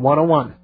101.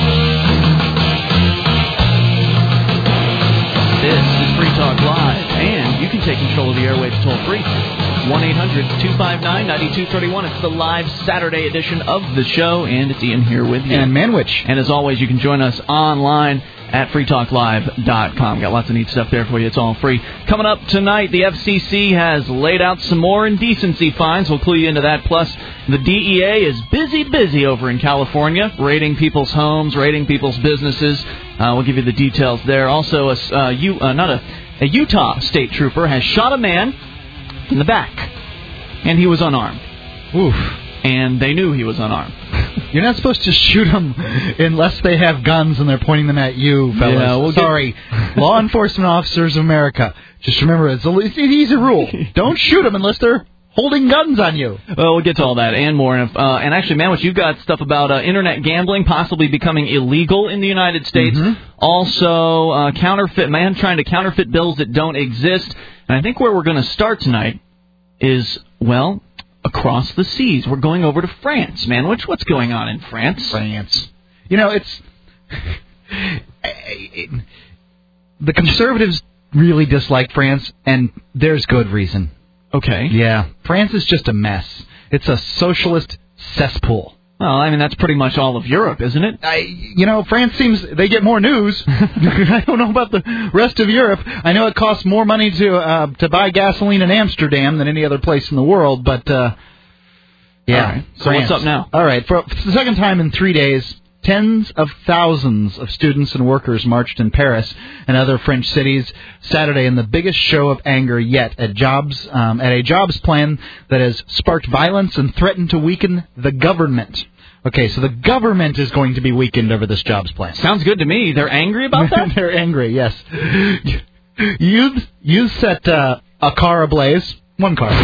This is Free Talk Live, and you can take control of the airwaves toll-free. 1-800-259-9231. It's the live Saturday edition of the show, and it's Ian here with you. And Manwich. And as always, you can join us online at freetalklive.com. Got lots of neat stuff there for you. It's all free. Coming up tonight, the FCC has laid out some more indecency fines. We'll clue you into that. Plus, the DEA is busy over in California, raiding people's homes, raiding people's businesses. We'll give you the details there. Also, a Utah state trooper has shot a man in the back, and he was unarmed. Oof. And they knew he was unarmed. You're not supposed to shoot them unless they have guns and they're pointing them at you, fellas. Yeah, Sorry. Law enforcement officers of America. Just remember, it's an easy rule. Don't shoot them unless they're holding guns on you. Well, we'll get to all that and more. And actually, Manwich, you've got stuff about internet gambling possibly becoming illegal in the United States. Mm-hmm. Also, man trying to counterfeit bills that don't exist. And I think where we're going to start tonight is, well, across the seas. We're going over to France, Manwich. What's going on in France? France. You know, the conservatives really dislike France, and there's good reason. Okay. Yeah. France is just a mess. It's a socialist cesspool. Well, I mean, that's pretty much all of Europe, isn't it? France they get more news. I don't know about the rest of Europe. I know it costs more money to buy gasoline in Amsterdam than any other place in the world, but, yeah. All right. So France. what's up now? All right. For the second time in 3 days, tens of thousands of students and workers marched in Paris and other French cities Saturday in the biggest show of anger yet at a jobs plan that has sparked violence and threatened to weaken the government. Okay, so the government is going to be weakened over this jobs plan. Sounds good to me. They're angry about that? They're angry, yes. Youth set a car ablaze. One car.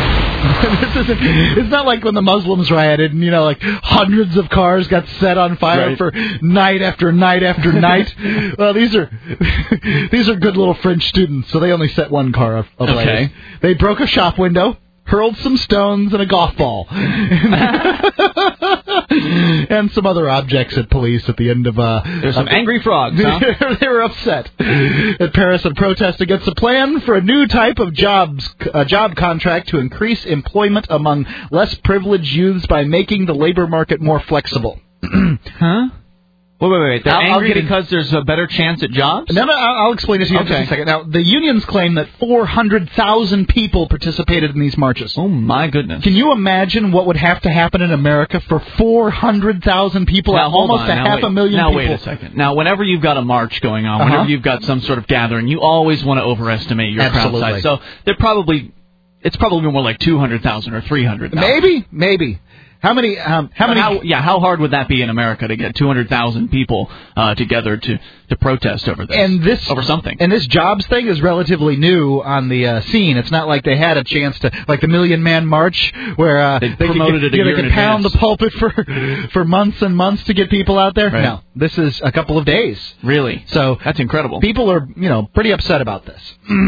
It's not like when the Muslims rioted and, hundreds of cars got set on fire for night after night after night. Well, these are good little French students, so they only set one car ablaze. Okay. They broke a shop window, hurled some stones and a golf ball. And some other objects at police at the end of... There's some angry frogs, huh? They were upset at Paris in protest against a plan for a new type of job contract to increase employment among less privileged youths by making the labor market more flexible. Huh? Wait. They're angry because there's a better chance at jobs? No, I'll explain it to you in just a second. Now, the unions claim that 400,000 people participated in these marches. Oh, my goodness. Can you imagine what would have to happen in America for 400,000 people? Now, almost a half a million people. Now, wait a second. Now, whenever you've got a march going on, whenever you've got some sort of gathering, you always want to overestimate your crowd size. So it's probably more like 200,000 or 300,000. Maybe. How hard would that be in America to get 200,000 people together to protest over this? Over something. And this jobs thing is relatively new on the scene. It's not like they had a chance to, like the Million Man March, where they could pound the pulpit for months and months to get people out there. Right. No, this is a couple of days. Really? So that's incredible. People are, pretty upset about this.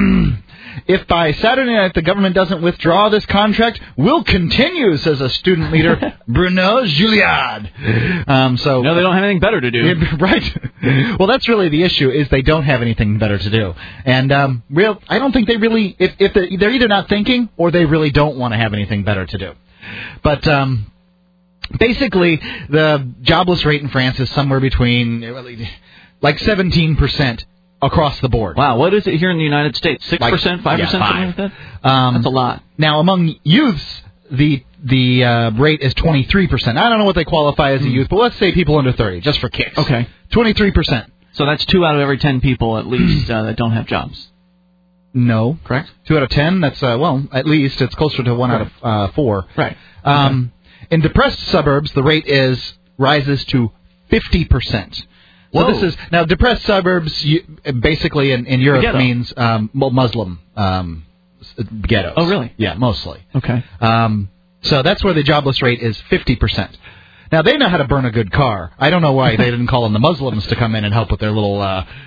If by Saturday night the government doesn't withdraw this contract, we'll continue, says a student leader, Bruno Julliard. No, they don't have anything better to do. Right. Well, that's really the issue, is they don't have anything better to do. And I don't think they really, if they're either not thinking or they really don't want to have anything better to do. But basically, the jobless rate in France is somewhere between like 17%. Across the board. Wow, what is it here in the United States? 6%, 5%, something like that? That's a lot. Now, among youths, the rate is 23%. I don't know what they qualify as a youth, but let's say people under 30, just for kicks. Okay. 23%. So that's 2 out of every 10 people, at least, that don't have jobs. No. Correct? 2 out of 10, that's, at least, it's closer to 1 out of 4. Right. In depressed suburbs, the rate rises to 50%. So Whoa. this is now depressed suburbs. Basically, in Europe means Muslim ghettos. Oh, really? Yeah, mostly. Okay. So that's where the jobless rate is 50%. Now they know how to burn a good car. I don't know why they didn't call on the Muslims to come in and help with their little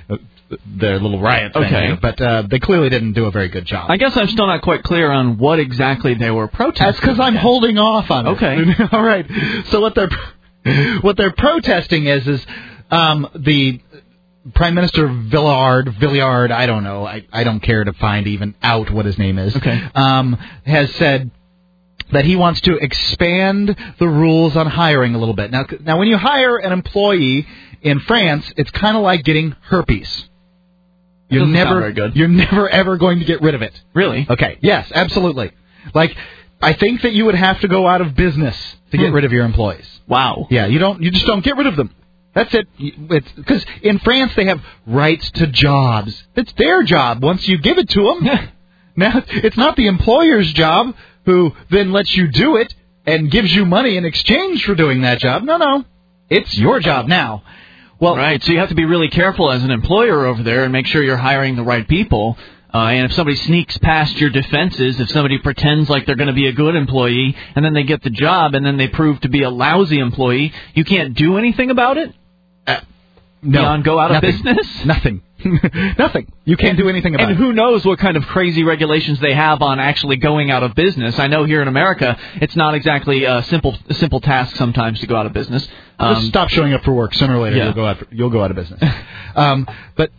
riot thing. Okay. But they clearly didn't do a very good job. I guess I'm still not quite clear on what exactly they were protesting. That's because I'm holding off on it. Okay. All right. So what they're What they're protesting is the Prime Minister Villiard, I don't know, I don't care to find even out what his name is, has said that he wants to expand the rules on hiring a little bit. Now, when you hire an employee in France, it's kind of like getting herpes. You're never ever going to get rid of it. Really? Okay. Yes, absolutely. Like, I think that you would have to go out of business to get rid of your employees. Wow. Yeah, you just don't get rid of them. That's it. Because in France they have rights to jobs. It's their job once you give it to them. Now, it's not the employer's job who then lets you do it and gives you money in exchange for doing that job. No. It's your job now. Well, right, so you have to be really careful as an employer over there and make sure you're hiring the right people. And if somebody sneaks past your defenses, if somebody pretends like they're going to be a good employee, and then they get the job, and then they prove to be a lousy employee, you can't do anything about it? No. Beyond go out of business? Nothing. Nothing. You can't do anything about it. And who knows what kind of crazy regulations they have on actually going out of business. I know here in America, it's not exactly a simple task sometimes to go out of business. Just stop showing up for work. Sooner or later, you'll go out of business. But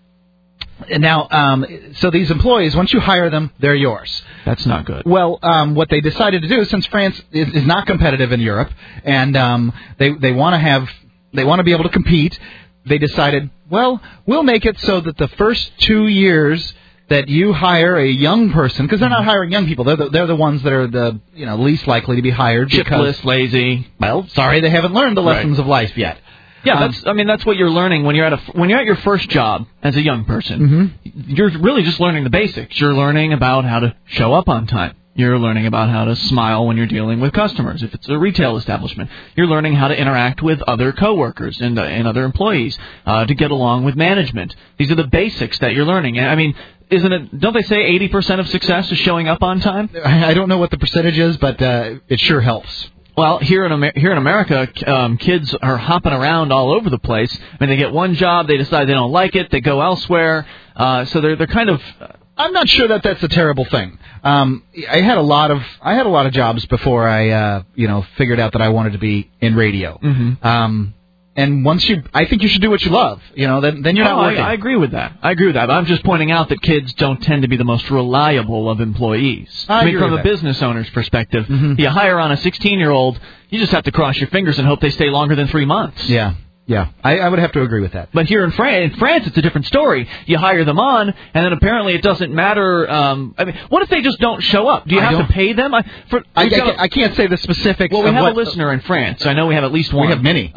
now, so these employees, once you hire them, they're yours. That's not good. Well, what they decided to do, since France is not competitive in Europe, and they want to be able to compete, they decided, well, we'll make it so that the first 2 years that you hire a young person, because they're not hiring young people, they're the ones that are the least likely to be hired. Shiftless, lazy. Well, sorry, they haven't learned the lessons of life yet. Yeah, that's what you're learning when you're at your first job as a young person. Mm-hmm. You're really just learning the basics. You're learning about how to show up on time. You're learning about how to smile when you're dealing with customers. If it's a retail establishment, you're learning how to interact with other coworkers and other employees, to get along with management. These are the basics that you're learning. I mean, don't they say 80% of success is showing up on time? I don't know what the percentage is, but it sure helps. Well, here in America, kids are hopping around all over the place. I mean, they get one job, they decide they don't like it, they go elsewhere. So they're kind of. I'm not sure that that's a terrible thing. I had a lot of jobs before I figured out that I wanted to be in radio. Mm-hmm. And I think you should do what you love. Then you're not working. I agree with that. But I'm just pointing out that kids don't tend to be the most reliable of employees. I mean, from a business owner's perspective, mm-hmm. You hire on a 16-year-old, you just have to cross your fingers and hope they stay longer than 3 months. Yeah, I would have to agree with that. But here in France, it's a different story. You hire them on, and then apparently it doesn't matter. What if they just don't show up? Do you have to pay them? I can't say the specifics. Well, we have a listener in France. I know we have at least one. We have many.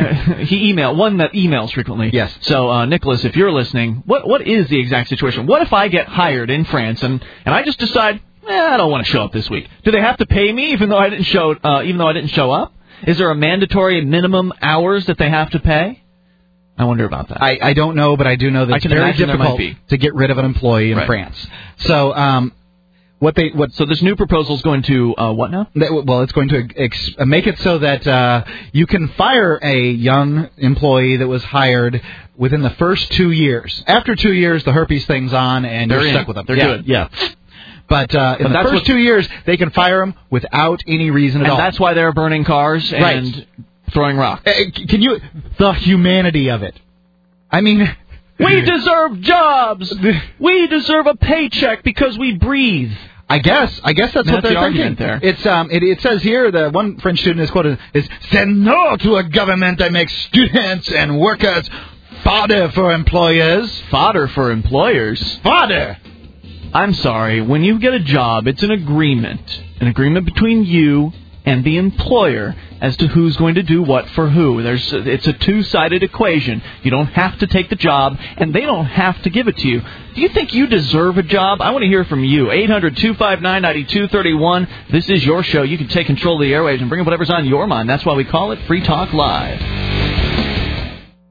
One that emails frequently. Yes. So, Nicholas, if you're listening, what is the exact situation? What if I get hired in France and I just decide, I don't want to show up this week? Do they have to pay me even though I didn't show up? Is there a mandatory minimum hours that they have to pay? I wonder about that. I don't know, but I do know that it's very difficult to get rid of an employee in France. So, So this new proposal is going to what now? Well, it's going to make it so that you can fire a young employee that was hired within the first 2 years. After 2 years, the herpes thing's on, and you're stuck with them. They're good. Yeah. But in the first 2 years, they can fire them without any reason at all. And that's why they're burning cars and throwing rocks. The humanity of it. I mean, we deserve jobs. We deserve a paycheck because we breathe. I guess that's what they're thinking. There. It says here, the one French student is quoted is, "C'est no to a government that makes students and workers fodder for employers." Fodder for employers? Fodder! I'm sorry, when you get a job, it's an agreement between you and the employer as to who's going to do what for who. It's a two-sided equation. You don't have to take the job, and they don't have to give it to you. Do you think you deserve a job? I want to hear from you. 800-259-9231. This is your show. You can take control of the airwaves and bring up whatever's on your mind. That's why we call it Free Talk Live.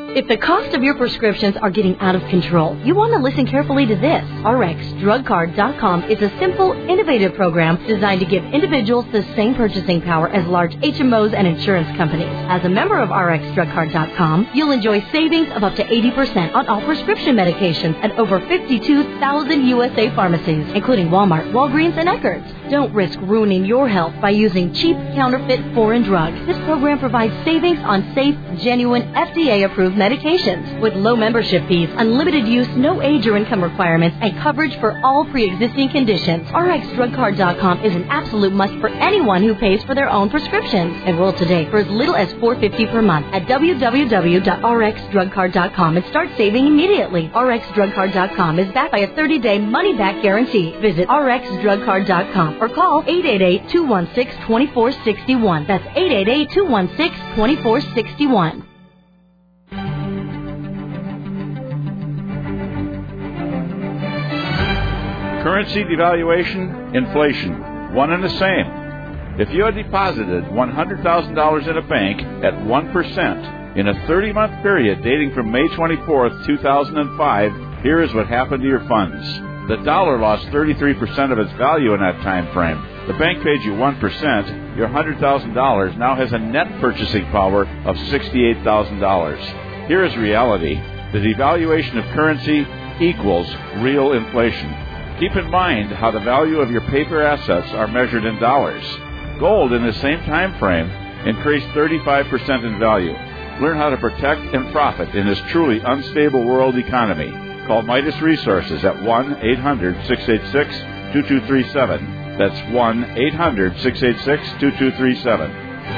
If the cost of your prescriptions are getting out of control, you want to listen carefully to this. RxDrugCard.com is a simple, innovative program designed to give individuals the same purchasing power as large HMOs and insurance companies. As a member of RxDrugCard.com, you'll enjoy savings of up to 80% on all prescription medications at over 52,000 USA pharmacies, including Walmart, Walgreens, and Eckerd's. Don't risk ruining your health by using cheap, counterfeit, foreign drugs. This program provides savings on safe, genuine, FDA-approved medications with low membership fees, unlimited use, no age or income requirements, and coverage for all pre-existing conditions. RxDrugCard.com is an absolute must for anyone who pays for their own prescriptions. Enroll today for as little as $4.50 per month at www.rxdrugcard.com and start saving immediately. RxDrugCard.com is backed by a 30-day money-back guarantee. Visit RxDrugCard.com or call 888-216-2461. That's 888-216-2461. Currency devaluation, inflation, one and the same. If you had deposited $100,000 in a bank at 1% in a 30-month period dating from May 24th, 2005, here is what happened to your funds. The dollar lost 33% of its value in that time frame. The bank paid you 1%. Your $100,000 now has a net purchasing power of $68,000. Here is reality. The devaluation of currency equals real inflation. Keep in mind how the value of your paper assets are measured in dollars. Gold in the same time frame increased 35% in value. Learn how to protect and profit in this truly unstable world economy. Call Midas Resources at 1-800-686-2237. That's 1-800-686-2237.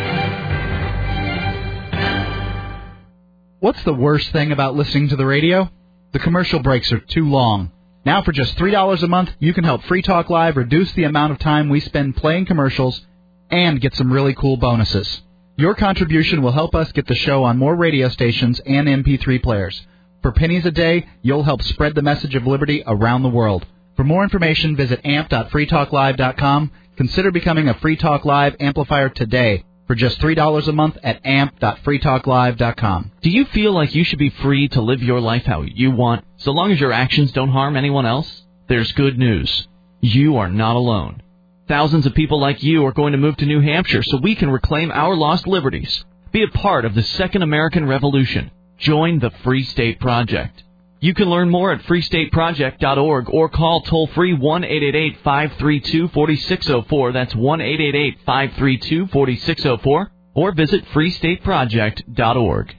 What's the worst thing about listening to the radio? The commercial breaks are too long. Now for just $3 a month, you can help Free Talk Live reduce the amount of time we spend playing commercials and get some really cool bonuses. Your contribution will help us get the show on more radio stations and MP3 players. For pennies a day, you'll help spread the message of liberty around the world. For more information, visit amp.freetalklive.com. Consider becoming a Free Talk Live amplifier today for just $3 a month at amp.freetalklive.com. Do you feel like you should be free to live your life how you want, so long as your actions don't harm anyone else? There's good news. You are not alone. Thousands of people like you are going to move to New Hampshire so we can reclaim our lost liberties. Be a part of the Second American Revolution. Join the Free State Project. You can learn more at freestateproject.org or call toll-free 1-888-532-4604. That's 1-888-532-4604. Or visit freestateproject.org.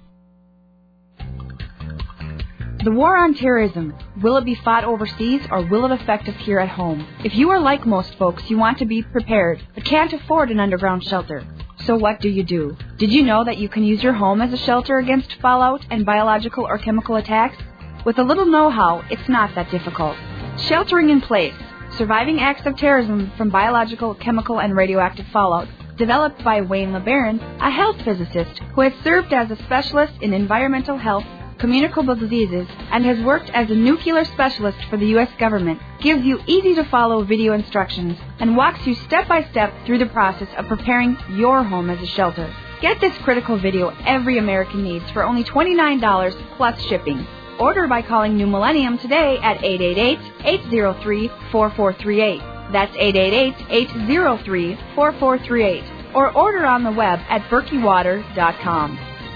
The war on terrorism, will it be fought overseas or will it affect us here at home? If you are like most folks, you want to be prepared, but can't afford an underground shelter. So what do? Did you know that you can use your home as a shelter against fallout and biological or chemical attacks? With a little know-how, it's not that difficult. Sheltering in Place, Surviving Acts of Terrorism from Biological, Chemical, and Radioactive Fallout, developed by Wayne LeBaron, a health physicist who has served as a specialist in environmental health, communicable diseases, and has worked as a nuclear specialist for the U.S. government, gives you easy-to-follow video instructions and walks you step-by-step through the process of preparing your home as a shelter. Get this critical video every American needs for only $29 plus shipping. Order by calling New Millennium today at 888-803-4438. That's 888-803-4438. Or order on the web at berkeywater.com.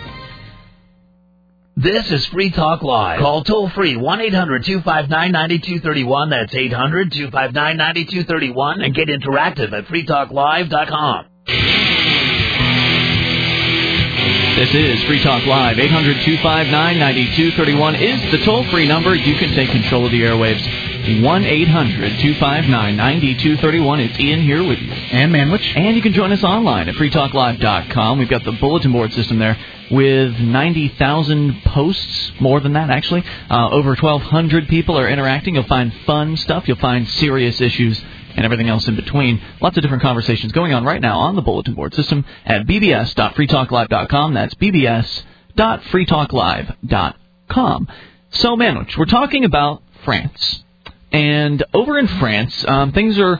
This is Free Talk Live. Call toll-free 1-800-259-9231. That's 800-259-9231. And get interactive at freetalklive.com. This is Free Talk Live. 800-259-9231 is the toll-free number. You can take control of the airwaves. 1-800-259-9231. It's Ian here with you. And Manwich. And you can join us online at freetalklive.com. We've got the bulletin board system there with 90,000 posts, more than that, actually. Over 1,200 people are interacting. You'll find fun stuff. You'll find serious issues and everything else in between. Lots of different conversations going on right now on the bulletin board system at bbs.freetalklive.com. That's bbs.freetalklive.com. So, Manwich, we're talking about France. And over in France, things are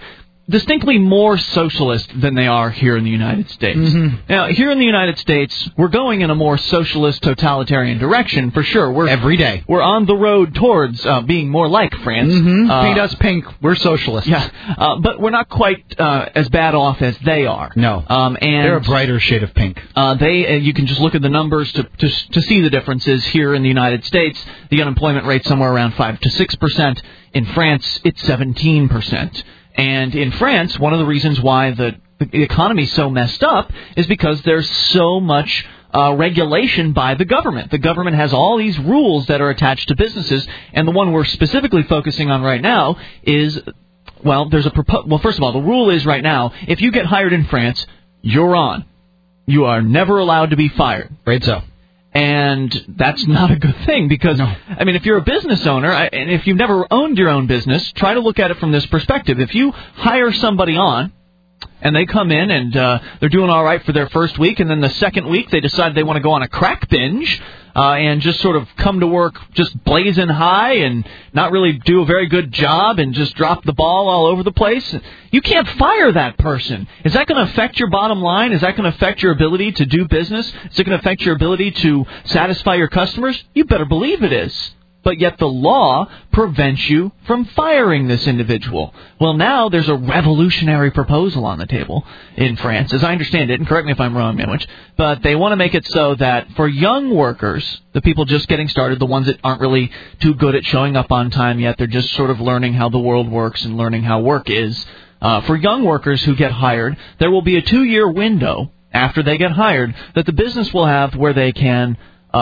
distinctly more socialist than they are here in the United States. Mm-hmm. Now, here in the United States, we're going in a more socialist, totalitarian direction for sure. Every day. We're on the road towards being more like France. Mm-hmm. Paint us pink. We're socialists. Yeah, but we're not quite as bad off as they are. No. And they're a brighter shade of pink. You can just look at the numbers to see the differences here in the United States. The unemployment rate's somewhere around 5 to 6%. In France, it's 17%. And in France, one of the reasons why the economy's so messed up is because there's so much regulation by the government. The government has all these rules that are attached to businesses, and the one we're specifically focusing on right now is, well, first of all, the rule is right now, if you get hired in France, you're on. You are never allowed to be fired. Right so. And that's not a good thing because, I mean, if you're a business owner, and if you've never owned your own business, try to look at it from this perspective. If you hire somebody on, and they come in and they're doing all right for their first week, and then the second week they decide they want to go on a crack binge and just sort of come to work just blazing high and not really do a very good job and just drop the ball all over the place, you can't fire that person. Is that going to affect your bottom line? Is that going to affect your ability to do business? Is it going to affect your ability to satisfy your customers? You better believe it is. But yet the law prevents you from firing this individual. Well, now there's a revolutionary proposal on the table in France, as I understand it, and correct me if I'm wrong, Manwich, but they want to make it so that for young workers, the people just getting started, the ones that aren't really too good at showing up on time yet, they're just sort of learning how the world works and learning how work is. For young workers who get hired, there will be a 2-year window after they get hired that the business will have where they can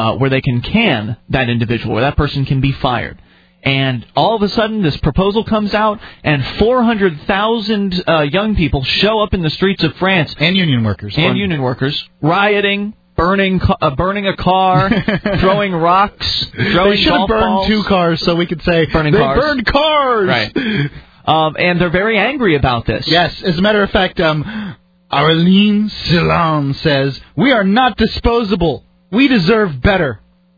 can that individual, where that person can be fired. And all of a sudden, this proposal comes out, and 400,000 young people show up in the streets of France. And union workers. Rioting, burning a car, throwing rocks, throwing They should have burned 2 cars so we could say, burned cars. Right. And they're very angry about this. Yes, as a matter of fact, Arlene Celan says, "We are not disposable. We deserve better."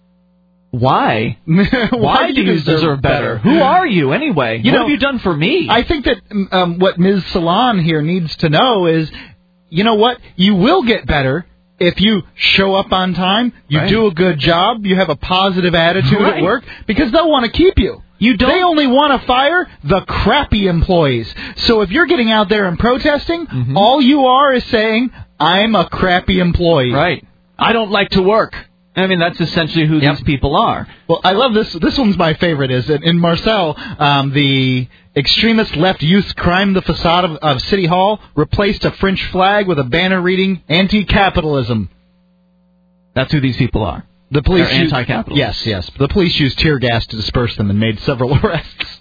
Why? Why do you deserve better? Who are you, anyway? What have you done for me? I think that what Ms. Celan here needs to know is, you know what? You will get better if you show up on time, you do a good job, you have a positive attitude at work, because they'll want to keep you. They only want to fire the crappy employees. So if you're getting out there and protesting, all you are is saying, I'm a crappy employee. Right. I don't like to work. I mean, that's essentially who these people are. Well, I love this. This one's my favorite. Is that in Marseille, the extremist left youth crimed the facade of City Hall, replaced a French flag with a banner reading "Anti-Capitalism." That's who these people are. The police They're anti-capitalists. Yes. The police used tear gas to disperse them and made several arrests.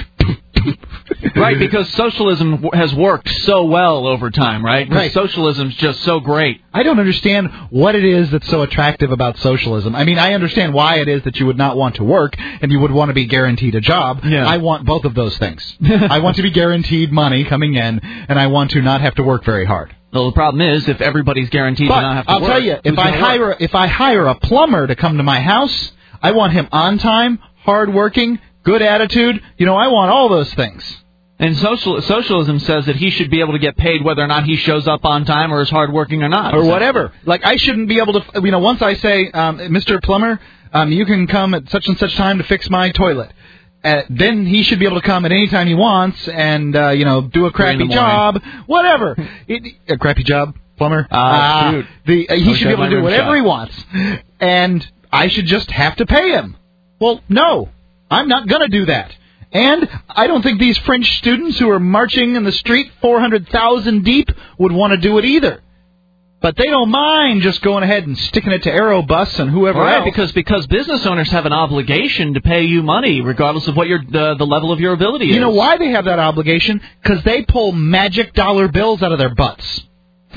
Right, because socialism has worked so well over time, right? Right. Socialism's just so great. I don't understand what it is that's so attractive about socialism. I mean, I understand why it is that you would not want to work and you would want to be guaranteed a job. Yeah. I want both of those things. I want to be guaranteed money coming in, and I want to not have to work very hard. Well, the problem is, if everybody's guaranteed to not have to work... I'll tell you, if I hire a plumber to come to my house, I want him on time, hardworking, good attitude. You know, I want all those things. And socialism says that he should be able to get paid whether or not he shows up on time or is hardworking or not. Or whatever. Like, I shouldn't be able to... You know, once I say, Mr. Plumber, you can come at such and such time to fix my toilet. Then he should be able to come at any time he wants and, do a crappy job. Whatever. A crappy job, plumber. He should be able to do whatever he wants. And I should just have to pay him. Well, no. I'm not going to do that. And I don't think these French students who are marching in the street 400,000 deep would want to do it either. But they don't mind just going ahead and sticking it to Aerobus and whoever else. Because business owners have an obligation to pay you money, regardless of what the level of your ability is. You know why they have that obligation? Because they pull magic dollar bills out of their butts.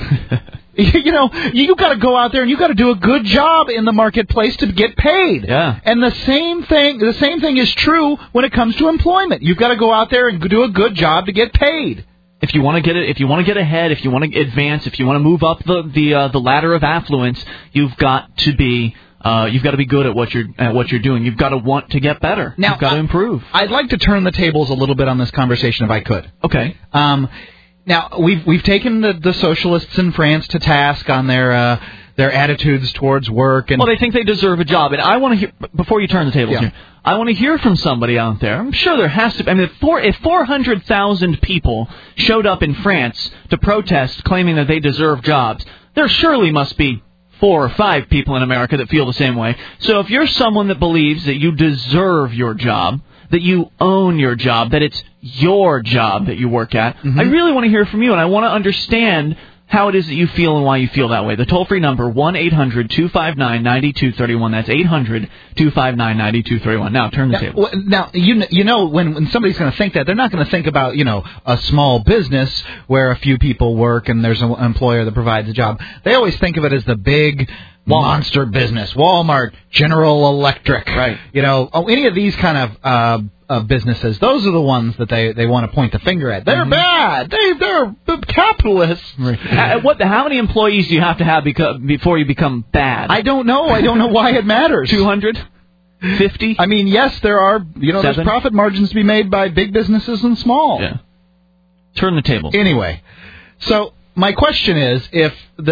You got to go out there and you got to do a good job in the marketplace to get paid. Yeah. And the same thing is true when it comes to employment. You've got to go out there and do a good job to get paid. If you want to get ahead, if you want to advance, if you want to move up the ladder of affluence, you've got to be good at what you're doing. You've got to want to get better. Now, you've got to improve. I'd like to turn the tables a little bit on this conversation if I could. Okay. Now, we've taken the socialists in France to task on their attitudes towards work. And well, they think they deserve a job. And I want to hear, before you turn the tables here, I want to hear from somebody out there. I'm sure there has to be. I mean, if 400,000 people showed up in France to protest claiming that they deserve jobs, there surely must be 4 or 5 people in America that feel the same way. So if you're someone that believes that you deserve your job, that you own your job, that it's your job that you work at, I really want to hear from you, and I want to understand how it is that you feel and why you feel that way. The toll-free number, 1-800-259-9231. That's 800-259-9231. Now, turn the table. Now, you know when somebody's going to think that, they're not going to think about, a small business where a few people work and there's an employer that provides a job. They always think of it as the big monster business, Walmart, General Electric, right? Any of these kind of businesses. Those are the ones that they want to point the finger at. They're bad. They're capitalists. Right. How many employees do you have to have before you become bad? I don't know. I don't know why it matters. 200? 50? I mean, yes, there are. There's profit margins to be made by big businesses and small. Yeah. Turn the table. Anyway, so my question is, if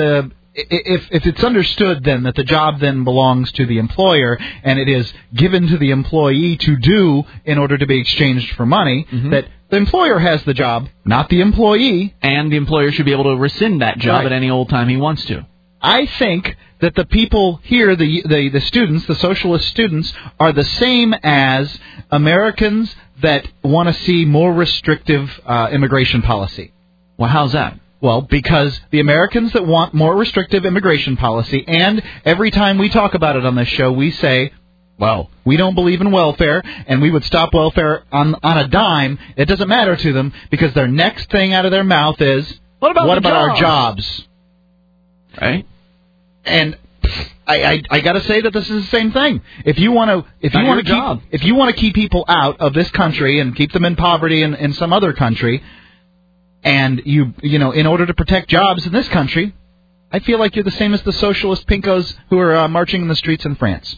it's understood then that the job then belongs to the employer and it is given to the employee to do in order to be exchanged for money, that the employer has the job, not the employee. And the employer should be able to rescind that job at any old time he wants to. I think that the people here, the students, the socialist students, are the same as Americans that want to see more restrictive immigration policy. Well, how's that? Well, because the Americans that want more restrictive immigration policy, and every time we talk about it on this show, we say, well, we don't believe in welfare, and we would stop welfare on a dime. It doesn't matter to them, because their next thing out of their mouth is, what about our jobs? Right? And I got to say that this is the same thing. If you want to keep people out of this country and keep them in poverty in some other country, and in order to protect jobs in this country, I feel like you're the same as the socialist pinkos who are marching in the streets in France.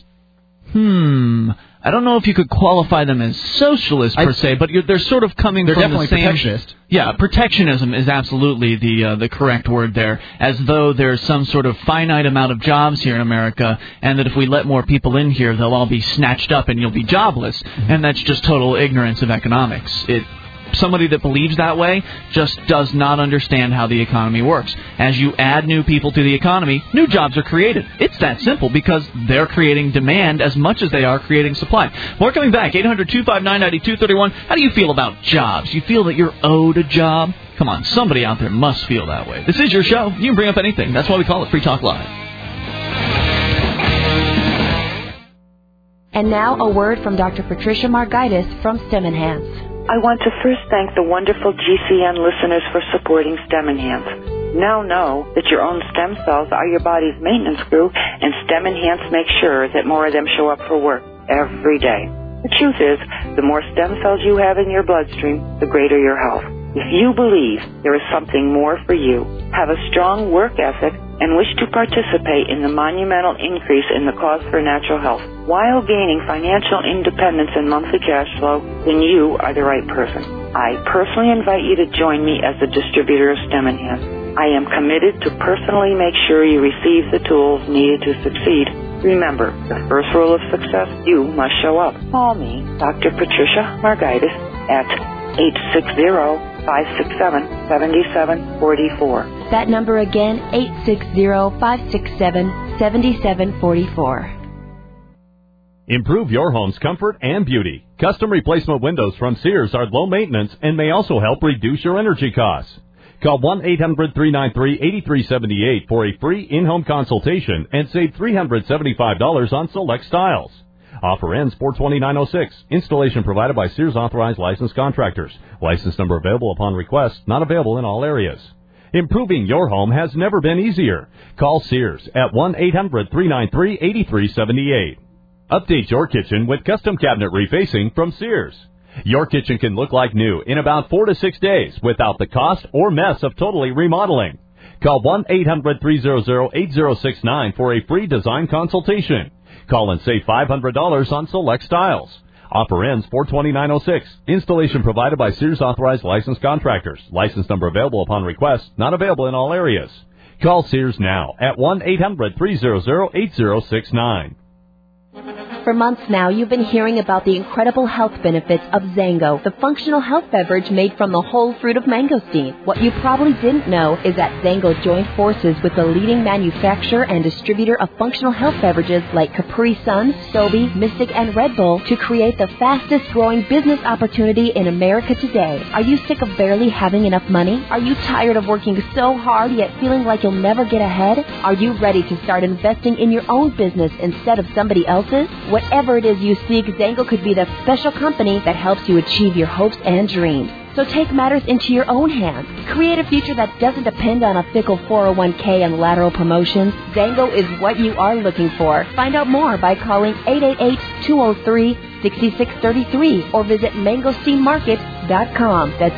I don't know if you could qualify them as socialist per se, but they're sort of coming from the same... They're definitely protectionist. Yeah, protectionism is absolutely the correct word there, as though there's some sort of finite amount of jobs here in America, and that if we let more people in here, they'll all be snatched up and you'll be jobless, and that's just total ignorance of economics. Somebody that believes that way just does not understand how the economy works. As you add new people to the economy, new jobs are created. It's that simple because they're creating demand as much as they are creating supply. More coming back. 800-259-9231. How do you feel about jobs? You feel that you're owed a job? Come on, somebody out there must feel that way. This is your show. You can bring up anything. That's why we call it Free Talk Live. And now a word from Dr. Patricia Margaitis from STEM Enhance. I want to first thank the wonderful GCN listeners for supporting STEM Enhance. Now know that your own stem cells are your body's maintenance crew, and STEM Enhance makes sure that more of them show up for work every day. The truth is, the more stem cells you have in your bloodstream, the greater your health. If you believe there is something more for you, have a strong work ethic, and wish to participate in the monumental increase in the cause for natural health while gaining financial independence and monthly cash flow, then you are the right person. I personally invite you to join me as the distributor of STEM Enhance. I am committed to personally make sure you receive the tools needed to succeed. Remember, the first rule of success, you must show up. Call me, Dr. Patricia Margaitis, at 860-567-7744. That number again, 860-567-7744. Improve your home's comfort and beauty. Custom replacement windows from Sears are low maintenance and may also help reduce your energy costs. Call 1-800-393-8378 for a free in-home consultation and save $375 on select styles. Offer ends 4/29/06. Installation provided by Sears authorized licensed contractors. License number available upon request. Not available in all areas. Improving your home has never been easier. Call Sears at 1-800-393-8378. Update your kitchen with custom cabinet refacing from Sears. Your kitchen can look like new in about 4 to 6 days without the cost or mess of totally remodeling. Call 1-800-300-8069 for a free design consultation. Call and save $500 on select styles. Offer ends 4/29/06. Installation provided by Sears Authorized Licensed Contractors. License number available upon request. Not available in all areas. Call Sears now at 1-800-300-8069. For months now, you've been hearing about the incredible health benefits of Zango, the functional health beverage made from the whole fruit of mangosteen. What you probably didn't know is that Zango joined forces with the leading manufacturer and distributor of functional health beverages like Capri Sun, Sobe, Mystic, and Red Bull to create the fastest growing business opportunity in America today. Are you sick of barely having enough money? Are you tired of working so hard yet feeling like you'll never get ahead? Are you ready to start investing in your own business instead of somebody else's? Whatever it is you seek, Zango could be the special company that helps you achieve your hopes and dreams. So take matters into your own hands. Create a future that doesn't depend on a fickle 401k and lateral promotions. Zango is what you are looking for. Find out more by calling 888-203-6633 or visit mangosteenmarket.com. That's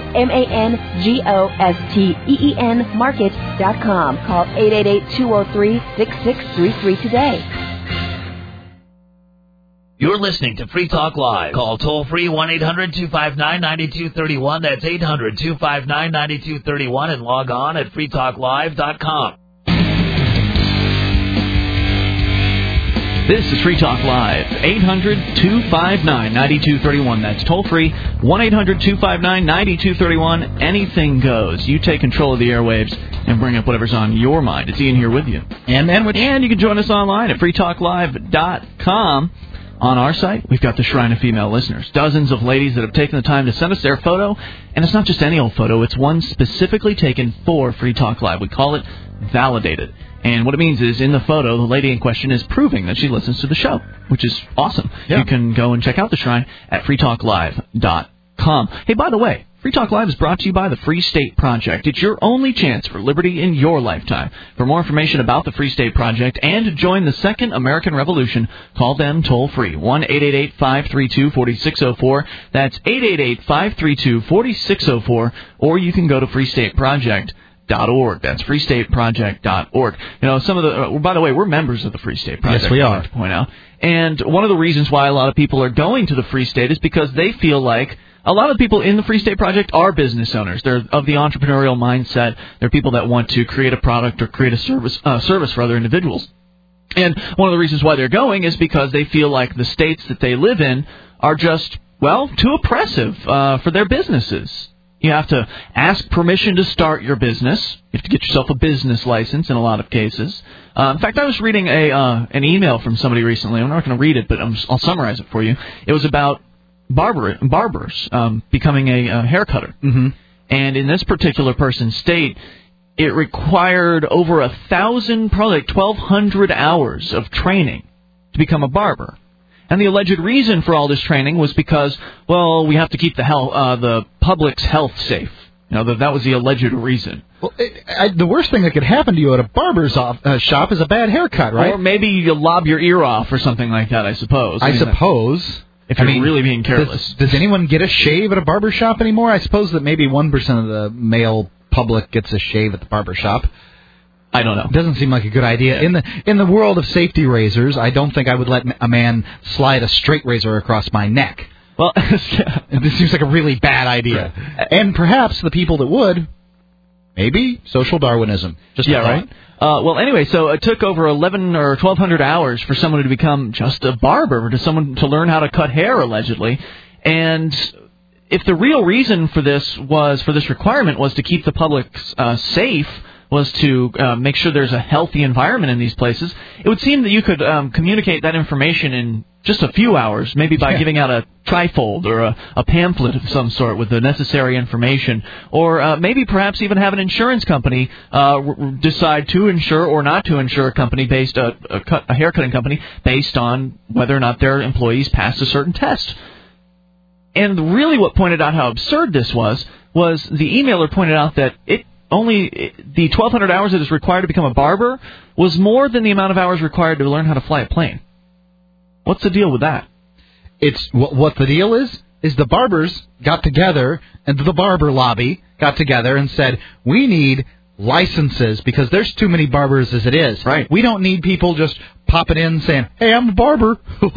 MANGOSTEEN market.com. Call 888-203-6633 today. You're listening to Free Talk Live. Call toll-free 1-800-259-9231. That's 800-259-9231 and log on at freetalklive.com. This is Free Talk Live, 800-259-9231. That's toll-free, 1-800-259-9231. Anything goes. You take control of the airwaves and bring up whatever's on your mind. It's Ian here with you. And you can join us online at freetalklive.com. On our site, we've got the Shrine of Female Listeners. Dozens of ladies that have taken the time to send us their photo. And it's not just any old photo. It's one specifically taken for Free Talk Live. We call it Validated. And what it means is, in the photo, the lady in question is proving that she listens to the show, which is awesome. Yeah. You can go and check out the Shrine at freetalklive.com. Hey, by the way, Free Talk Live is brought to you by the Free State Project. It's your only chance for liberty in your lifetime. For more information about the Free State Project and to join the Second American Revolution, call them toll-free, 1-888-532-4604. That's 888-532-4604. Or you can go to freestateproject.org. That's freestateproject.org. You know, some of the, by the way, we're members of the Free State Project. Yes, we are. To point out. And one of the reasons why a lot of people are going to the Free State is because they feel like a lot of people in the Free State Project are business owners. They're of the entrepreneurial mindset. They're people that want to create a product or create a service for other individuals. And one of the reasons why they're going is because they feel like the states that they live in are just, well, too oppressive for their businesses. You have to ask permission to start your business. You have to get yourself a business license in a lot of cases. In fact, I was reading an email from somebody recently. I'm not going to read it, but I'll summarize it for you. It was about barbers becoming a hair cutter. Mm-hmm. And in this particular person's state, it required over 1,000, probably like 1,200 hours of training to become a barber. And the alleged reason for all this training was because, well, we have to keep the public's health safe. You know, that was the alleged reason. Well, the worst thing that could happen to you at a barber's shop is a bad haircut, right? Or maybe you lob your ear off or something like that, I suppose. I suppose. If you're really being careless. Does anyone get a shave at a barber shop anymore? I suppose that maybe 1% of the male public gets a shave at the barber shop. I don't know. It doesn't seem like a good idea. Yeah. In the world of safety razors, I don't think I would let a man slide a straight razor across my neck. Well, this seems like a really bad idea. Right. And perhaps the people that would, maybe social Darwinism. Just right. Well, anyway, so it took over 1,100 or 1,200 hours for someone to become just a barber, or someone to learn how to cut hair, allegedly. And if the real reason for this requirement was to keep the public safe, was to make sure there's a healthy environment in these places, it would seem that you could communicate that information in just a few hours, maybe by giving out a trifold or a pamphlet of some sort with the necessary information, or maybe perhaps even have an insurance company decide to insure or not to insure a company based a haircutting company based on whether or not their employees passed a certain test. And really, what pointed out how absurd this was the emailer pointed out that the 1,200 hours that is required to become a barber was more than the amount of hours required to learn how to fly a plane. What's the deal with that? It's what the deal is the barbers got together, and the barber lobby got together and said, we need licenses because there's too many barbers as it is. Right. We don't need people just popping in saying, "Hey, I'm a barber,"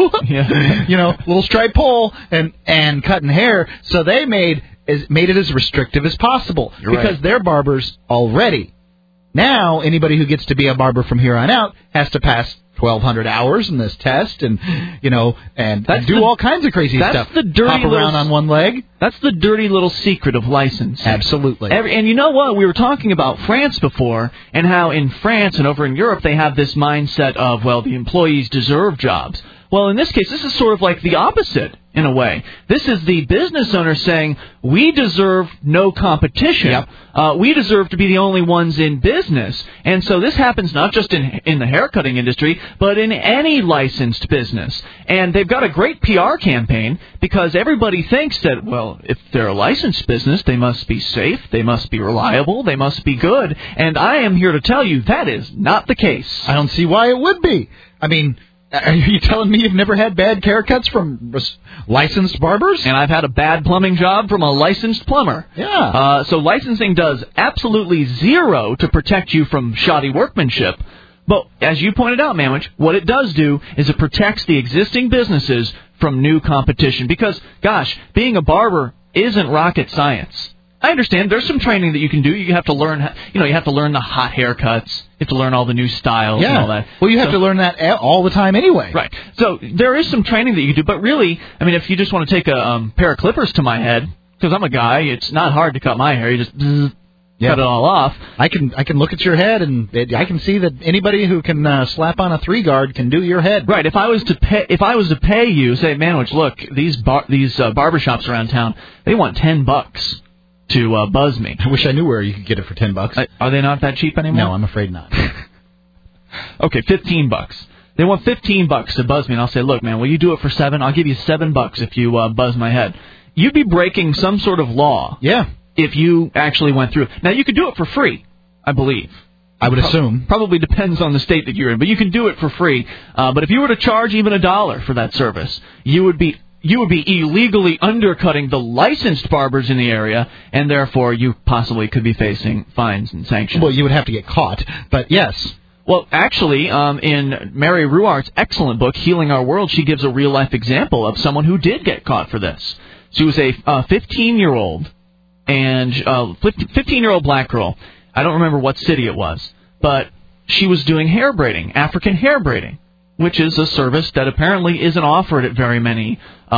little striped pole and cutting hair. So they made it as restrictive as possible because they're barbers already. Now anybody who gets to be a barber from here on out has to pass 1,200 hours in this test, and do all kinds of crazy stuff. That's the dirty hop around on one leg. That's the dirty little secret of licensing. Absolutely. And you know what? We were talking about France before, and how in France and over in Europe they have this mindset of, well, the employees deserve jobs. Well, in this case, this is sort of like the opposite, in a way. This is the business owner saying, we deserve no competition. Yep. We deserve to be the only ones in business. And so this happens not just in the haircutting industry, but in any licensed business. And they've got a great PR campaign because everybody thinks that, well, if they're a licensed business, they must be safe, they must be reliable, they must be good. And I am here to tell you that is not the case. I don't see why it would be. I mean, are you telling me you've never had bad haircuts from licensed barbers? And I've had a bad plumbing job from a licensed plumber. Yeah. So licensing does absolutely zero to protect you from shoddy workmanship. But as you pointed out, Manwich, what it does do is it protects the existing businesses from new competition. Because, gosh, being a barber isn't rocket science. I understand. There's some training that you can do. You have to learn, you have to learn the hot haircuts. You have to learn all the new styles and all that. Well, you have to learn that all the time anyway. Right. So there is some training that you can do. But really, I mean, if you just want to take a pair of clippers to my head, because I'm a guy, it's not hard to cut my hair. You just cut it all off. I can look at your head, and I can see that anybody who can slap on a 3-guard can do your head. Right. If I was to pay you, say, Manwich, look, these barbershops around town, they want $10 to buzz me. I wish I knew where you could get it for $10. Are they not that cheap anymore? No, I'm afraid not. Okay, $15. They want $15 to buzz me, and I'll say, look, man, will you do it for $7? I'll give you $7 if you buzz my head. You'd be breaking some sort of law. Yeah. If you actually went through. Now, you could do it for free, I believe. I would assume. Probably depends on the state that you're in, but you can do it for free. But if you were to charge even $1 for that service, you would be illegally undercutting the licensed barbers in the area, and therefore you possibly could be facing fines and sanctions. Well, you would have to get caught, but yes. Well, actually, in Mary Ruart's excellent book, Healing Our World, she gives a real-life example of someone who did get caught for this. She was a 15-year-old, and 15-year-old black girl. I don't remember what city it was, but she was doing hair braiding, African hair braiding, which is a service that apparently isn't offered at very many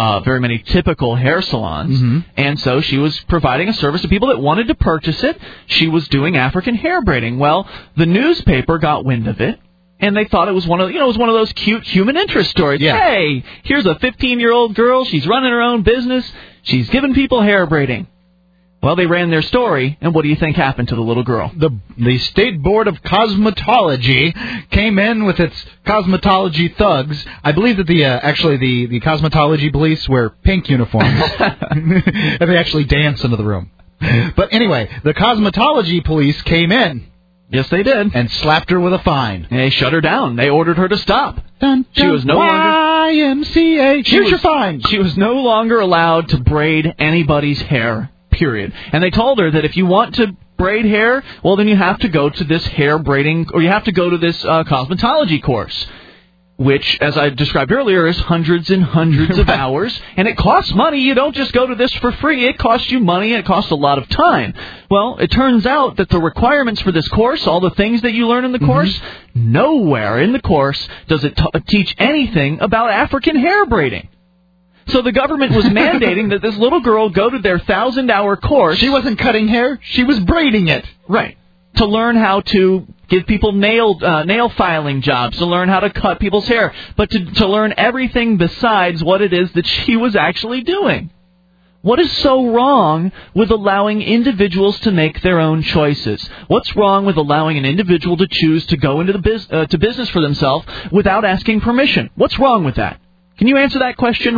typical hair salons. Mm-hmm. And so she was providing a service to people that wanted to purchase it. She was doing African hair braiding. Well, the newspaper got wind of it, and they thought it was one of those cute human interest stories. Yeah. Hey, here's a 15-year-old girl. She's running her own business. She's giving people hair braiding. Well, they ran their story, and what do you think happened to the little girl? The State Board of Cosmetology came in with its cosmetology thugs. I believe that the cosmetology police wear pink uniforms, and they actually dance into the room. But anyway, the cosmetology police came in. Yes, they did. And slapped her with a fine. They shut her down. They ordered her to stop. Dun, dun, she was no longer... YMCA, here's your fine. She was no longer allowed to braid anybody's hair. Period. And they told her that if you want to braid hair, well, then you have to go to this hair braiding, or you have to go to this cosmetology course, which, as I described earlier, is hundreds and hundreds of hours, and it costs money. You don't just go to this for free. It costs you money, and it costs a lot of time. Well, it turns out that the requirements for this course, all the things that you learn in the course, nowhere in the course does it teach anything about African hair braiding. So the government was mandating that this little girl go to their 1,000-hour course. She wasn't cutting hair. She was braiding it. Right. To learn how to give people nail filing jobs, to learn how to cut people's hair, but to learn everything besides what it is that she was actually doing. What is so wrong with allowing individuals to make their own choices? What's wrong with allowing an individual to choose to go into to business for themselves without asking permission? What's wrong with that? Can you answer that question?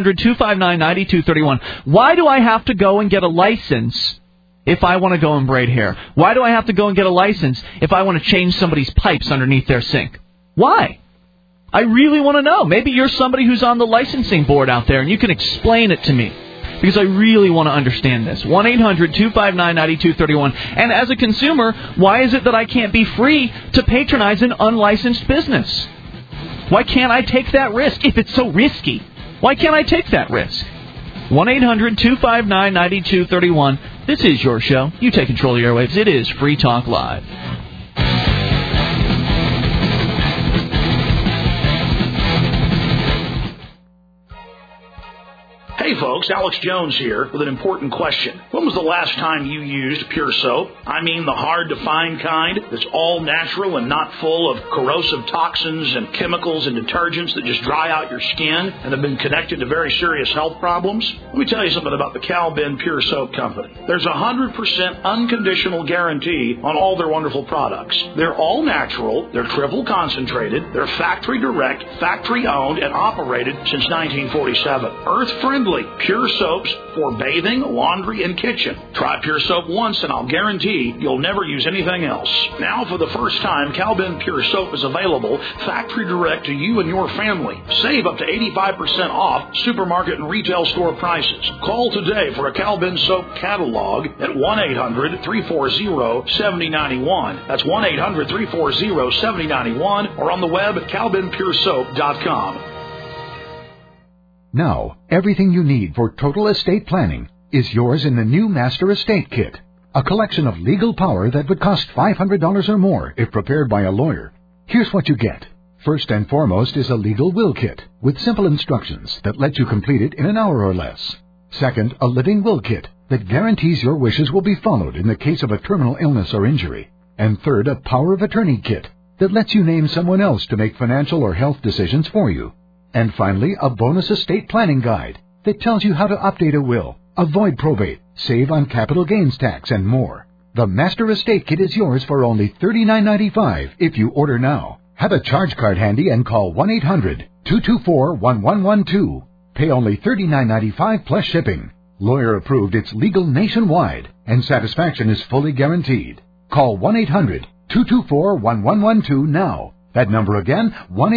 1-800-259-9231. Why do I have to go and get a license if I want to go and braid hair? Why do I have to go and get a license if I want to change somebody's pipes underneath their sink? Why? I really want to know. Maybe you're somebody who's on the licensing board out there and you can explain it to me. because I really want to understand this. 1-800-259-9231. And as a consumer, why is it that I can't be free to patronize an unlicensed business? Why can't I take that risk if it's so risky? Why can't I take that risk? 1-800-259-9231. This is your show. You take control of the airwaves. It is Free Talk Live. Hey folks, Alex Jones here with an important question. When was the last time you used Pure Soap? I mean the hard-to-find kind that's all natural and not full of corrosive toxins and chemicals and detergents that just dry out your skin and have been connected to very serious health problems. Let me tell you something about the Cal Ben Pure Soap Company. There's a 100% unconditional guarantee on all their wonderful products. They're all natural, they're triple concentrated, they're factory direct, factory owned, and operated since 1947. Earth-friendly. Pure soaps for bathing, laundry, and kitchen. Try Pure Soap once and I'll guarantee you'll never use anything else. Now, for the first time, Cal Ben Pure Soap is available factory direct to you and your family. Save up to 85% off supermarket and retail store prices. Call today for a Cal Ben Soap catalog at 1-800-340-7091. That's 1-800-340-7091 or on the web at calbenpuresoap.com. Now, everything you need for total estate planning is yours in the new Master Estate Kit, a collection of legal power that would cost $500 or more if prepared by a lawyer. Here's what you get. First and foremost is a legal will kit with simple instructions that let you complete it in an hour or less. Second, a living will kit that guarantees your wishes will be followed in the case of a terminal illness or injury. And third, a power of attorney kit that lets you name someone else to make financial or health decisions for you. And finally, a bonus estate planning guide that tells you how to update a will, avoid probate, save on capital gains tax, and more. The Master Estate Kit is yours for only $39.95 if you order now. Have a charge card handy and call 1-800-224-1112. Pay only $39.95 plus shipping. Lawyer approved, it's legal nationwide, and satisfaction is fully guaranteed. Call 1-800-224-1112 now. That number again,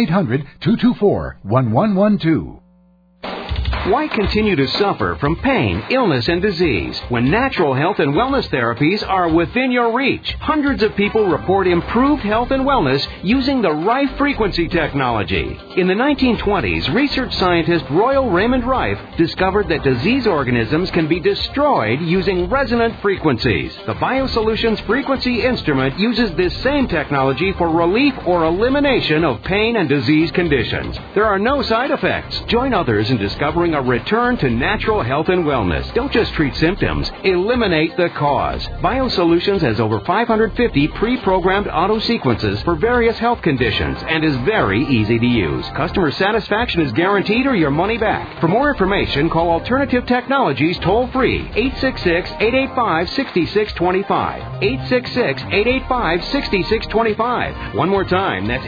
1-800-224-1112. Why continue to suffer from pain, illness, and disease when natural health and wellness therapies are within your reach? Hundreds of people report improved health and wellness using the Rife frequency technology. In the 1920s, research scientist Royal Raymond Rife discovered that disease organisms can be destroyed using resonant frequencies. The BioSolutions frequency instrument uses this same technology for relief or elimination of pain and disease conditions. There are no side effects. Join others in discovering a return to natural health and wellness. Don't just treat symptoms, eliminate the cause. BioSolutions has over 550 pre-programmed auto sequences for various health conditions and is very easy to use. Customer satisfaction is guaranteed or your money back. For more information, call Alternative Technologies toll-free 866-885-6625. 866-885-6625. One more time, that's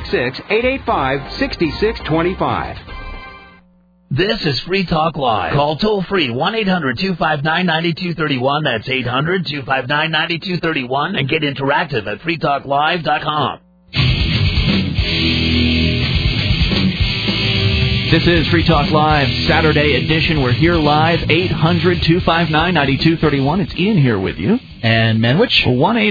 866-885-6625. This is Free Talk Live. Call toll-free 1-800-259-9231. That's 800-259-9231. And get interactive at freetalklive.com. This is Free Talk Live, Saturday edition. We're here live, 800-259-9231. It's Ian here with you. And Manwich.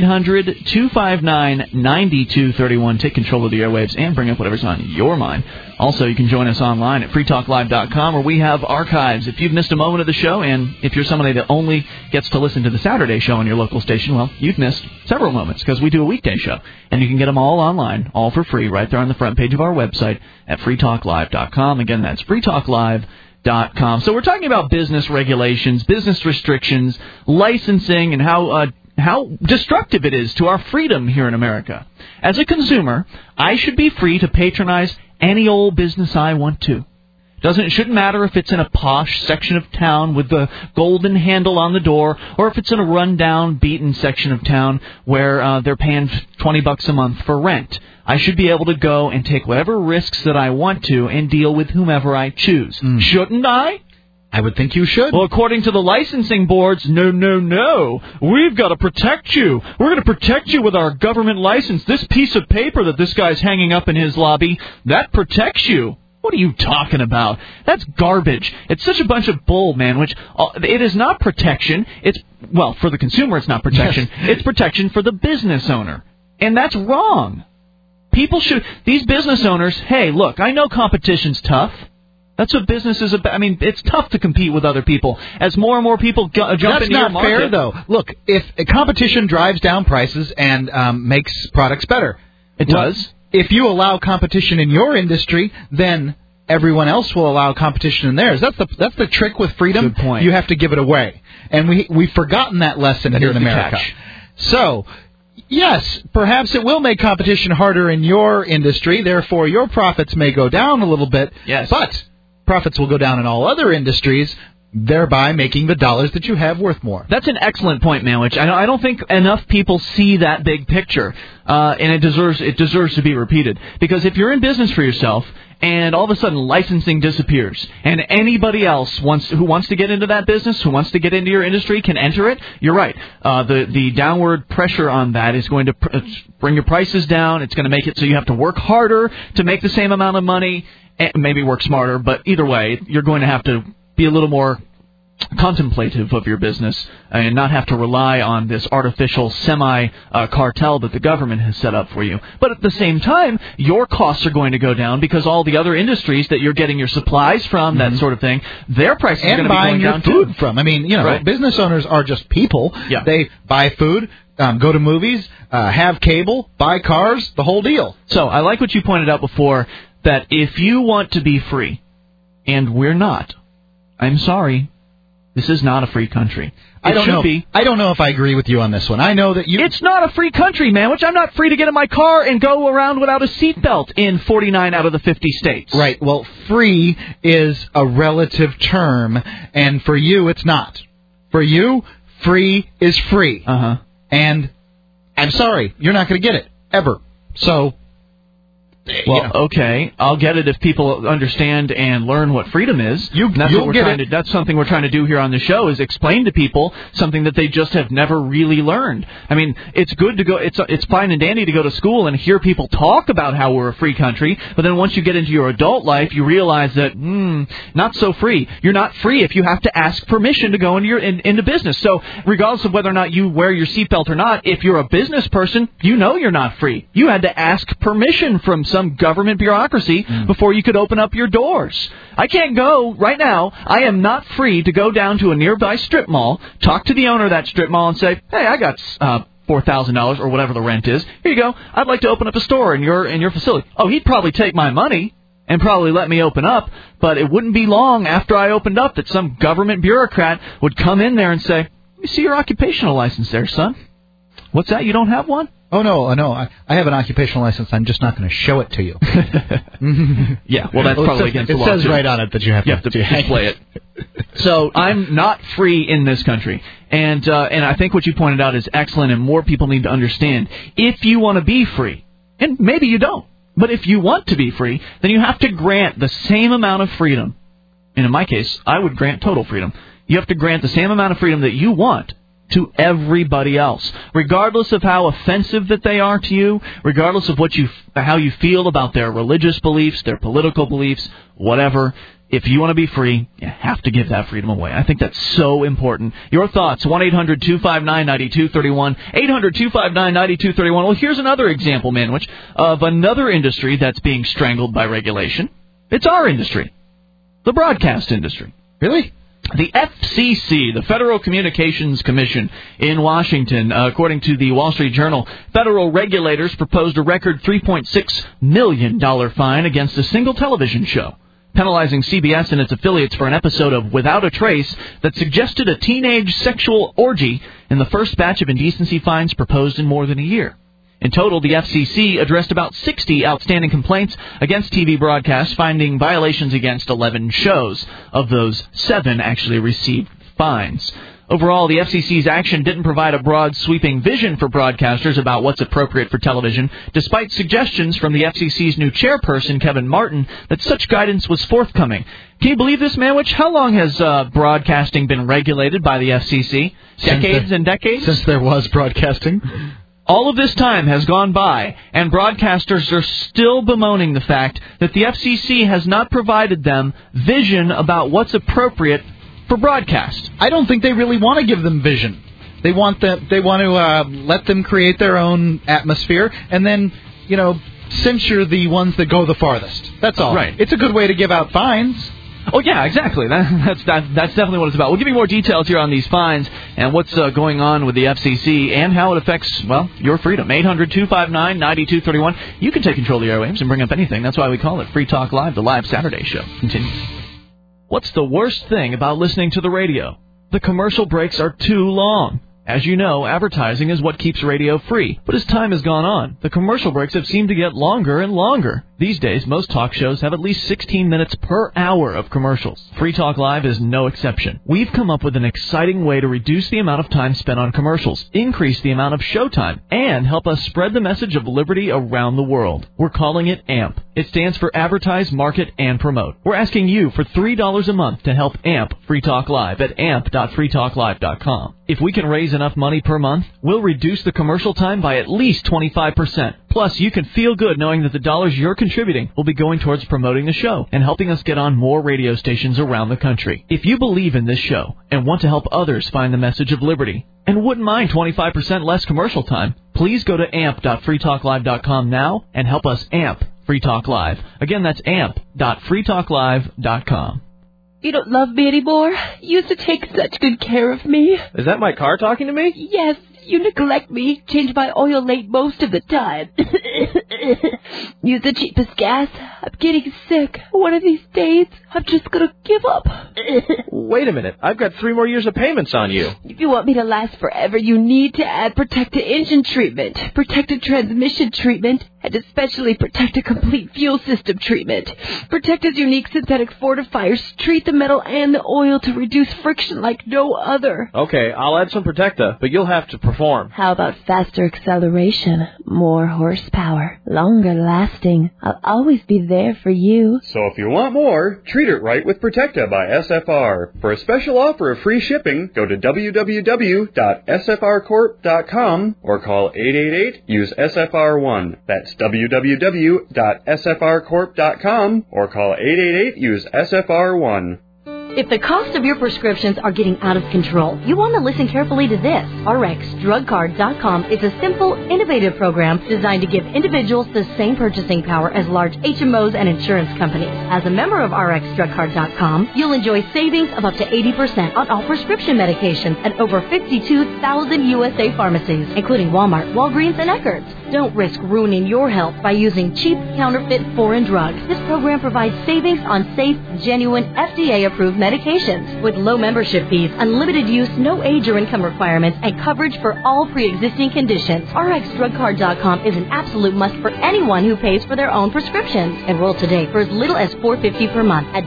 1-800-259-9231. Take control of the airwaves and bring up whatever's on your mind. Also, you can join us online at freetalklive.com, where we have archives. If you've missed a moment of the show, and if you're somebody that only gets to listen to the Saturday show on your local station, well, you've missed several moments because we do a weekday show. And you can get them all online, all for free, right there on the front page of our website at freetalklive.com. Again, that's freetalklive.com. So we're talking about business regulations, business restrictions, licensing, and how destructive it is to our freedom here in America. As a consumer, I should be free to patronize any old business I want to. It shouldn't matter if it's in a posh section of town with the golden handle on the door, or if it's in a rundown, beaten section of town where they're paying $20 a month for rent. I should be able to go and take whatever risks that I want to and deal with whomever I choose. Shouldn't I? I would think you should. Well, according to the licensing boards, no. We've got to protect you. We're going to protect you with our government license. This piece of paper that this guy's hanging up in his lobby, that protects you. What are you talking about? That's garbage. It's such a bunch of bull, man, which it is not protection. Well, for the consumer, it's not protection. Yes. It's protection for the business owner. And that's wrong. These business owners, hey, look, I know competition's tough. That's what business is about. I mean, it's tough to compete with other people. As more and more people jump into your market. That's not fair, though. Look, if a competition drives down prices and makes products better. It does. If you allow competition in your industry, then everyone else will allow competition in theirs. That's the trick with freedom. Good point. You have to give it away. And we've forgotten that lesson here in America. So, yes, perhaps it will make competition harder in your industry. Therefore, your profits may go down a little bit. Yes. But profits will go down in all other industries, thereby making the dollars that you have worth more. That's an excellent point, Manwich. I don't think enough people see that big picture, and it deserves to be repeated. Because if you're in business for yourself, and all of a sudden licensing disappears, and anybody else who wants to get into that business, who wants to get into your industry, can enter it, you're right. The downward pressure on that is going to bring your prices down. It's going to make it so you have to work harder to make the same amount of money, and maybe work smarter. But either way, you're going to have to be a little more contemplative of your business and not have to rely on this artificial semi-cartel that the government has set up for you. But at the same time, your costs are going to go down because all the other industries that you're getting your supplies from, that sort of thing, their prices are going to be going down too. And buying your food from. I mean, right. Business owners are just people. Yeah. They buy food, go to movies, have cable, buy cars, the whole deal. So I like what you pointed out before, that if you want to be free, and we're not, I'm sorry, this is not a free country. I don't know if I agree with you on this one. I know that It's not a free country, man, which I'm not free to get in my car and go around without a seatbelt in 49 out of the 50 states. Right. Well, free is a relative term, and for you, it's not. For you, free is free. Uh-huh. And I'm sorry, you're not going to get it, ever. So... Well, okay, I'll get it if people understand and learn what freedom is. That's something we're trying to do here on the show, is explain to people something that they just have never really learned. I mean, it's good to go. It's fine and dandy to go to school and hear people talk about how we're a free country, but then once you get into your adult life, you realize that not so free. You're not free if you have to ask permission to go into business. So, regardless of whether or not you wear your seatbelt or not, if you're a business person, you know you're not free. You had to ask permission from some government bureaucracy before you could open up your doors. I can't go right now. I am not free to go down to a nearby strip mall, talk to the owner of that strip mall and say, hey, I got $4,000 or whatever the rent is. Here you go. I'd like to open up a store in your facility. Oh, he'd probably take my money and probably let me open up, but it wouldn't be long after I opened up that some government bureaucrat would come in there and say, let me see your occupational license there, son. What's that? You don't have one? Oh, no. I have an occupational license. I'm just not going to show it to you. Yeah, well, that's probably against the law, It says right on it that you have to display it. So I'm not free in this country. And I think what you pointed out is excellent, and more people need to understand. If you want to be free, and maybe you don't, but if you want to be free, then you have to grant the same amount of freedom. And in my case, I would grant total freedom. You have to grant the same amount of freedom that you want to everybody else, regardless of how offensive that they are to you, regardless of how you feel about their religious beliefs, their political beliefs, whatever. If you want to be free, you have to give that freedom away. I think that's so important. Your thoughts, 1-800-259-9231, 800-259-9231. Well, here's another example, Manwich, of another industry that's being strangled by regulation. It's our industry, the broadcast industry. Really? The FCC, the Federal Communications Commission in Washington, according to the Wall Street Journal, federal regulators proposed a record $3.6 million fine against a single television show, penalizing CBS and its affiliates for an episode of Without a Trace that suggested a teenage sexual orgy in the first batch of indecency fines proposed in more than a year. In total, the FCC addressed about 60 outstanding complaints against TV broadcasts, finding violations against 11 shows. Of those, 7 actually received fines. Overall, the FCC's action didn't provide a broad, sweeping vision for broadcasters about what's appropriate for television, despite suggestions from the FCC's new chairperson, Kevin Martin, that such guidance was forthcoming. Can you believe this, Manwich? How long has broadcasting been regulated by the FCC? Decades and decades? Since there was broadcasting. All of this time has gone by, and broadcasters are still bemoaning the fact that the FCC has not provided them vision about what's appropriate for broadcast. I don't think they really want to give them vision. They want to let them create their own atmosphere, and then, censure the ones that go the farthest. That's all. Right. It's a good way to give out fines. Oh, yeah, exactly. That's definitely what it's about. We'll give you more details here on these fines and what's going on with the FCC and how it affects, your freedom. 800-259-9231. You can take control of the airwaves and bring up anything. That's why we call it Free Talk Live, the live Saturday show. Continues. What's the worst thing about listening to the radio? The commercial breaks are too long. As you know, advertising is what keeps radio free. But as time has gone on, the commercial breaks have seemed to get longer and longer. These days, most talk shows have at least 16 minutes per hour of commercials. Free Talk Live is no exception. We've come up with an exciting way to reduce the amount of time spent on commercials, increase the amount of showtime, and help us spread the message of liberty around the world. We're calling it AMP. It stands for Advertise, Market, and Promote. We're asking you for $3 a month to help AMP Free Talk Live at amp.freetalklive.com. If we can raise enough money per month, we'll reduce the commercial time by at least 25%. Plus, you can feel good knowing that the dollars you're contributing will be going towards promoting the show and helping us get on more radio stations around the country. If you believe in this show and want to help others find the message of liberty and wouldn't mind 25% less commercial time, please go to amp.freetalklive.com now and help us amp Free Talk Live. Again, that's amp.freetalklive.com. You don't love me anymore? You used to take such good care of me. Is that my car talking to me? Yes, you neglect me, change my oil late most of the time. Use the cheapest gas. I'm getting sick. One of these days, I'm just gonna give up. Wait a minute, I've got 3 more years of payments on you. If you want me to last forever, you need to add Protecta engine treatment, Protecta transmission treatment, and especially Protecta complete fuel system treatment. Protecta's unique synthetic fortifiers treat the metal and the oil to reduce friction like no other. Okay, I'll add some Protecta, but you'll have to perform. How about faster acceleration, more horsepower, longer lasting? I'll always be there for you. So if you want more, treat it right with Protecta by SFR. For a special offer of free shipping, go to www.sfrcorp.com or call 888-USE-SFR1. That's www.sfrcorp.com or call 888-USE-SFR1. If the cost of your prescriptions are getting out of control, you want to listen carefully to this. RxDrugCard.com is a simple, innovative program designed to give individuals the same purchasing power as large HMOs and insurance companies. As a member of RxDrugCard.com, you'll enjoy savings of up to 80% on all prescription medications at over 52,000 USA pharmacies, including Walmart, Walgreens, and Eckerd's. Don't risk ruining your health by using cheap, counterfeit, foreign drugs. This program provides savings on safe, genuine, FDA-approved medications with low membership fees, unlimited use, no age or income requirements, and coverage for all pre-existing conditions. RxDrugCard.com is an absolute must for anyone who pays for their own prescriptions. Enroll today for as little as $4.50 per month at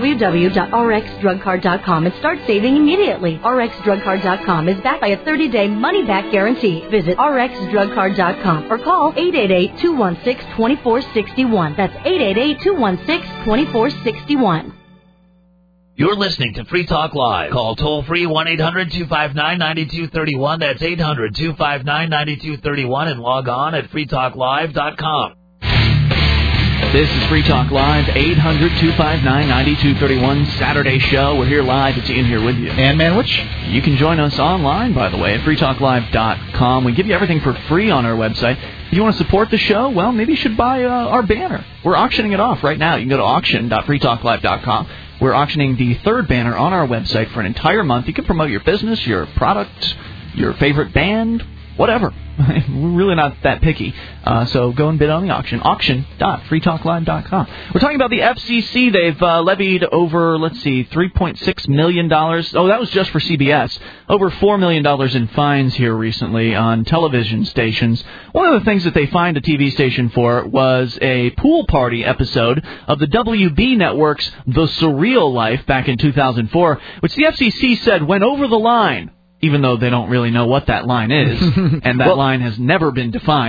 www.rxdrugcard.com and start saving immediately. RxDrugCard.com is backed by a 30-day money-back guarantee. Visit RxDrugCard.com or call 888-216-2461. That's 888-216-2461. You're listening to Free Talk Live. Call toll-free 1-800-259-9231. That's 800-259-9231 and log on at freetalklive.com. This is Free Talk Live, 800-259-9231 Saturday show. We're here live. It's Ian here with you. And Manwich. You can join us online, by the way, at freetalklive.com. We give you everything for free on our website. If you want to support the show, well, maybe you should buy our banner. We're auctioning it off right now. You can go to auction.freetalklive.com. We're auctioning the 3rd banner on our website for an entire month. You can promote your business, your product, your favorite band, whatever. We're really not that picky. So go and bid on the auction. Auction.freetalklive.com. We're talking about the FCC. They've levied over, $3.6 million. Oh, that was just for CBS. Over $4 million in fines here recently on television stations. One of the things that they fined a TV station for was a pool party episode of the WB network's The Surreal Life back in 2004, which the FCC said went over the line, even though they don't really know what that line is, and that line has never been defined.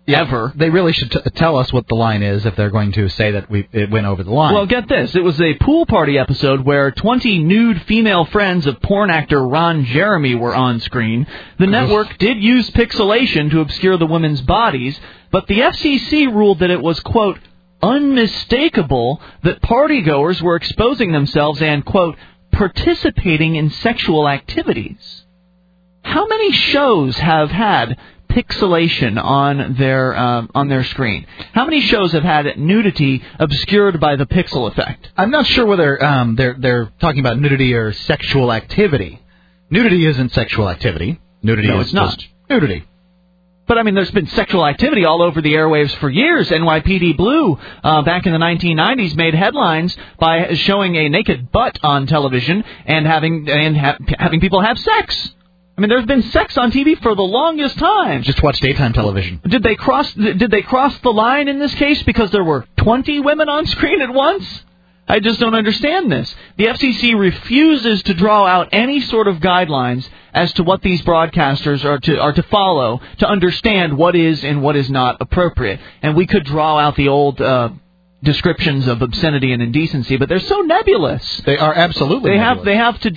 ever. They really should tell us what the line is if they're going to say that it went over the line. Well, get this. It was a pool party episode where 20 nude female friends of porn actor Ron Jeremy were on screen. The network did use pixelation to obscure the women's bodies, but the FCC ruled that it was, quote, unmistakable that partygoers were exposing themselves and, quote, participating in sexual activities. How many shows have had pixelation on their screen? How many shows have had nudity obscured by the pixel effect? I'm not sure whether they're talking about nudity or sexual activity. Nudity isn't sexual activity. Nudity no, is it's not. Just nudity. But, I mean, there's been sexual activity all over the airwaves for years. NYPD Blue, back in the 1990s, made headlines by showing a naked butt on television and having people have sex. I mean, there's been sex on TV for the longest time. Just watch daytime television. Did they cross the line in this case because there were 20 women on screen at once? I just don't understand this. The FCC refuses to draw out any sort of guidelines as to what these broadcasters are to follow to understand what is and what is not appropriate. And we could draw out the old descriptions of obscenity and indecency, but they're so nebulous. They are absolutely nebulous.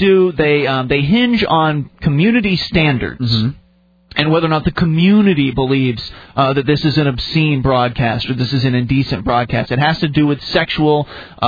They hinge on community standards. Mm-hmm. And whether or not the community believes that this is an obscene broadcast or this is an indecent broadcast. It has to do with sexual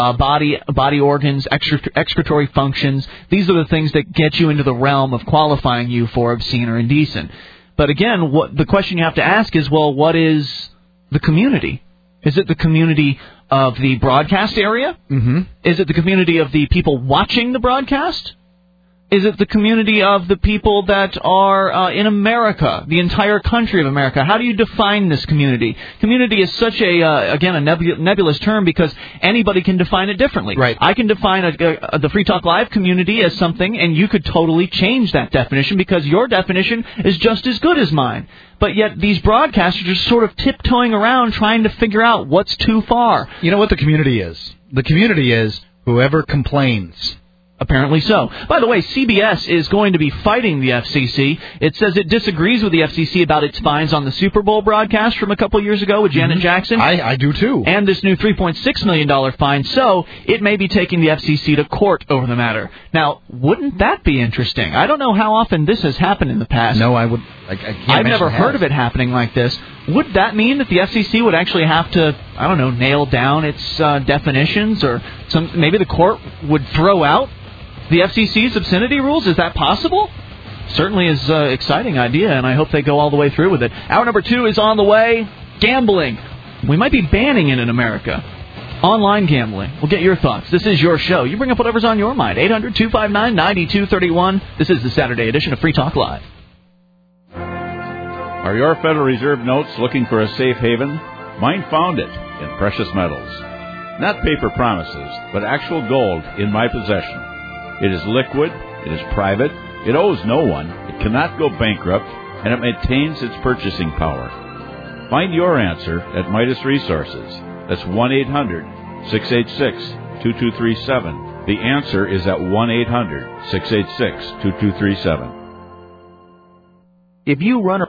body organs, excretory functions. These are the things that get you into the realm of qualifying you for obscene or indecent. But again, the question you have to ask is, well, what is the community? Is it the community of the broadcast area? Mm-hmm. Is it the community of the people watching the broadcast? Is it the community of the people that are in America, the entire country of America? How do you define this community? Community is such a nebulous term because anybody can define it differently. Right. I can define the Free Talk Live community as something, and you could totally change that definition because your definition is just as good as mine. But yet these broadcasters are just sort of tiptoeing around trying to figure out what's too far. You know what the community is? The community is whoever complains. Apparently so. By the way, CBS is going to be fighting the FCC. It says it disagrees with the FCC about its fines on the Super Bowl broadcast from a couple years ago with Janet Jackson. I do too. And this new $3.6 million fine. So it may be taking the FCC to court over the matter. Now, wouldn't that be interesting? I don't know how often this has happened in the past. No, I've never heard of it happening like this. Would that mean that the FCC would actually have to, I don't know, nail down its definitions, or maybe the court would throw out the FCC's obscenity rules? Is that possible? Certainly is an exciting idea, and I hope they go all the way through with it. Hour number 2 is on the way. Gambling. We might be banning it in America. Online gambling. We'll get your thoughts. This is your show. You bring up whatever's on your mind. 800-259-9231. This is the Saturday edition of Free Talk Live. Are your Federal Reserve notes looking for a safe haven? Mine found it in precious metals. Not paper promises, but actual gold in my possession. It is liquid, it is private, it owes no one, it cannot go bankrupt, and it maintains its purchasing power. Find your answer at Midas Resources. That's 1-800-686-2237. The answer is at 1-800-686-2237. If you run